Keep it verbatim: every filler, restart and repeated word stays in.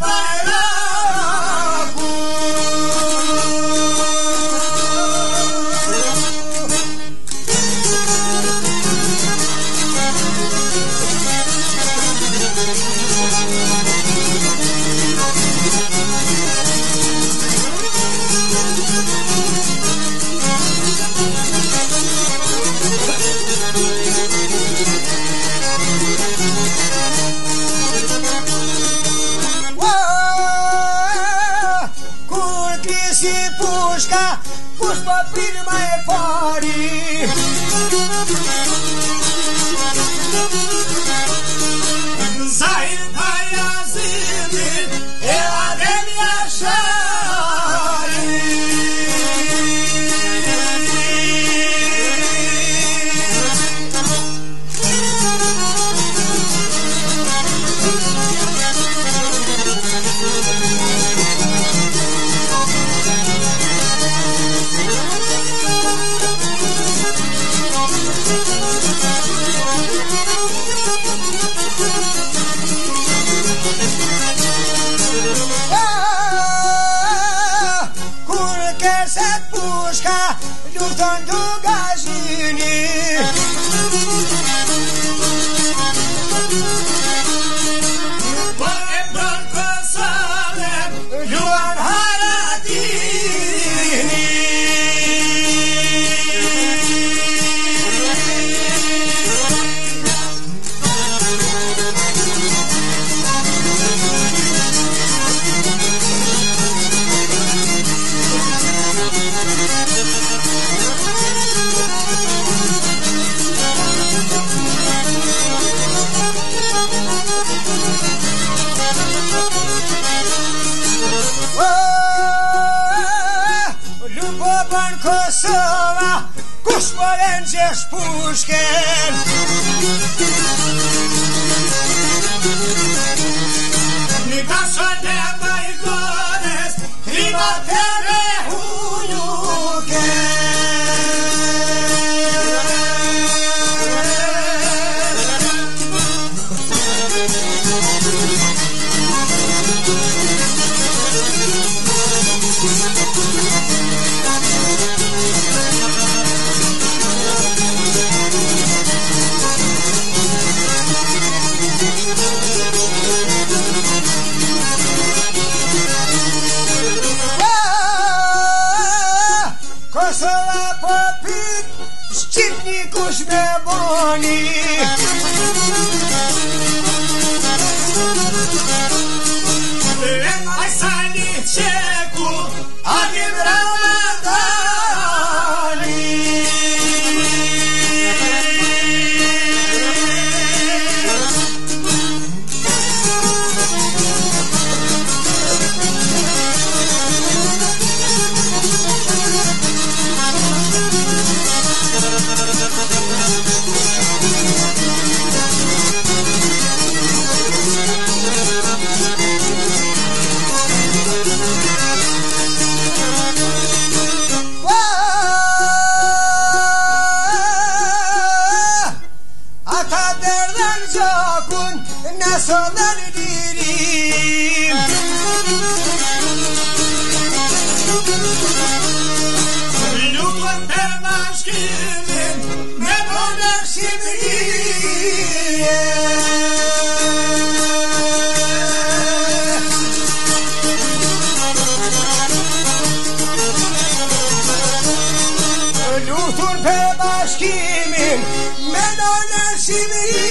pușca, pușcă prin mai fari. Zai aia zile, e ademia șari. Pușca, luptando gazini. Păi branco sale, Ioan Haradini. Lubovan Kosova, Kushpolenčeš Pušken. Nika sa neba i gores, ima tebe unuke. Kosova popit, ščitnikuš me boli. Aj sani čeku, a mi brava dali. Ata derden çokun, nasıllar dirim. Lütfen termaş kimin, ne bana şimdi. Lütfen termaş kimin, ne bana şimdi.